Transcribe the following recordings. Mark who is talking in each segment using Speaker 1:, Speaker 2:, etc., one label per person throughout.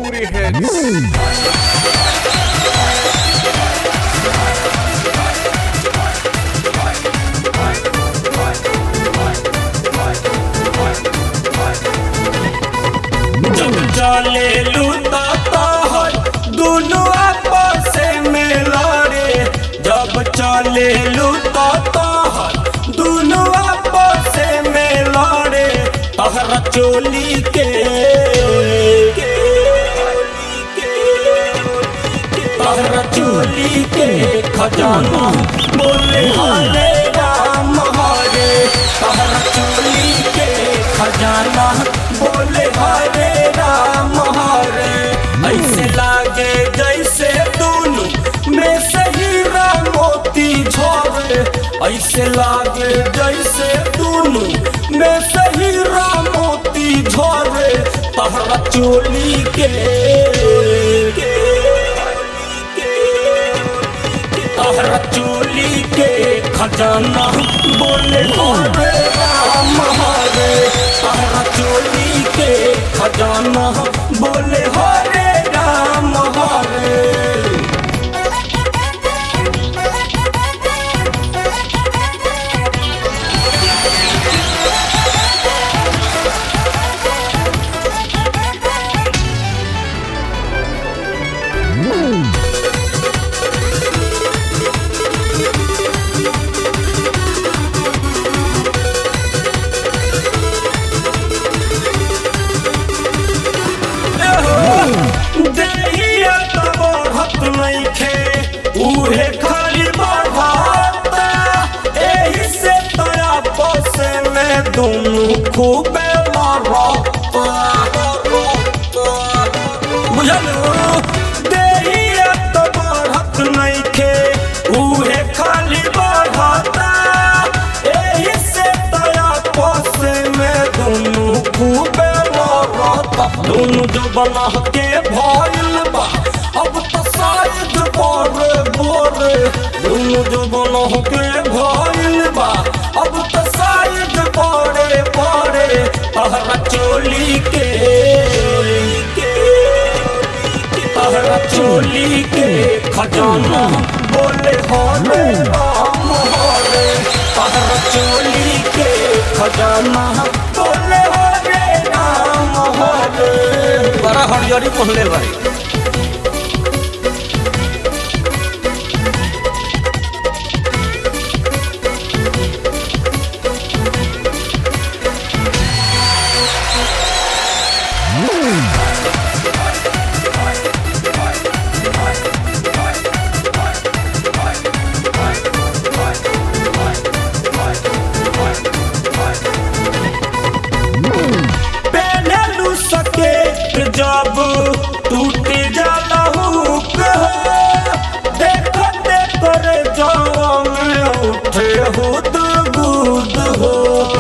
Speaker 1: Booty Heads.
Speaker 2: जब चले लूटा तोहर दुनू आपस में लड़े, जब चले लूटा तोहर दुनू आपस में लड़े, तहरा चोली के तहरा चोली के खजाना बोले हरे राम हरे, तहरा चोली के खजाना बोले हरे राम हरे। ऐसे लागे जैसे दोनों में से हीरा मोती झरे, ऐसे लागे जैसे दोनों में से हीरा मोती झरे, तहरा चोली के तहरा चोली के खजाना बोले हरे राम हरे, तहरा चोली के खजाना बोले हरे राम हरे। देहिया तो बढ़त नइखे, उहे खाली बढ़ता, एही से तो आपस में दोनों खूबे लड़ता। बुझलू, देहिया तो बढ़त नइखे, उहे खाली बढ़ता, एही से तो आपस में दोनों खूबे लड़ता। दोनों जो बना के भइल बा अब तो शायद बोरे बोरे, दोनों जो बना के भइल बा अब तो शायद बोरे बोरे, तहरा चोली के तहरा चोली के खजाना बोले हरे राम हरे, तहरा चोली के खजाना बोले हरे राम हरे। बड़ा हरियरी पहले भाई। पहनलू सकेत जब टूट जाला हुक हो, देखते करे जावा में उठे हुद गुद हो।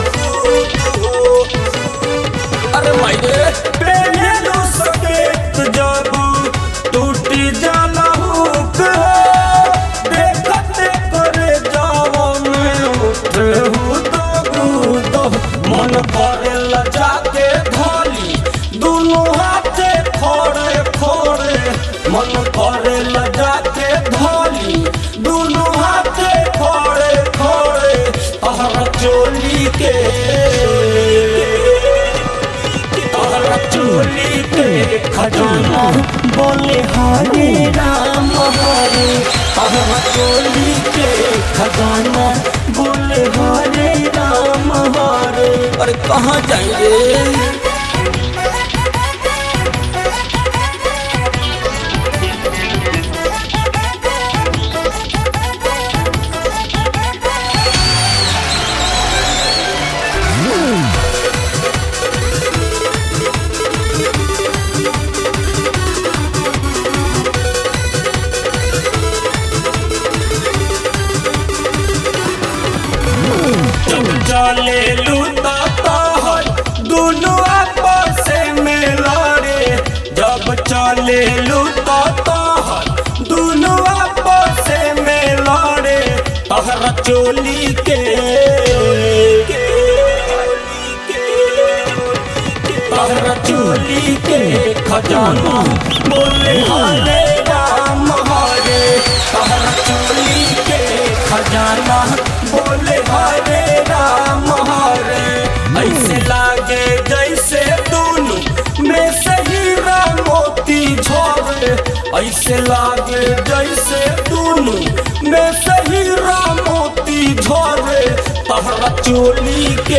Speaker 2: अरे मायरे पहनलू सकेत जब टूट जाला हुक हो, देखते करे जावा में उठे हुद गुद हो। मन करे लजा के धोली दोनों हाथे खोड़े खोड़े, मन करे लजा के धोली दोनों हाथे खोड़े खोड़े, तहरा चोली के तहरा चोली के खजाना बोले हरे राम हरे, तहरा चोली के खजाना बोले हरे राम हरे। अरे कहाँ जाएंगे? जब चले लूटा तोहर दुनू आपस में लड़े, जब चले लूटा तोहर दुनू आपस में लड़े, तहरा चोली के तहरा तहरा चोली के खजाना बोले हरे राम हरे, तहरा चोली के खजाना बोले हरे राम हरे। ऐसे लागे जैसे दोनों में से हीरा मोती झरे, ऐसे लागे जैसे दोनों में से हीरा मोती झरे, तहरा चोली के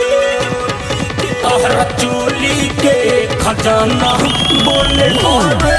Speaker 2: तहरा चोली के खजाना बोले हरे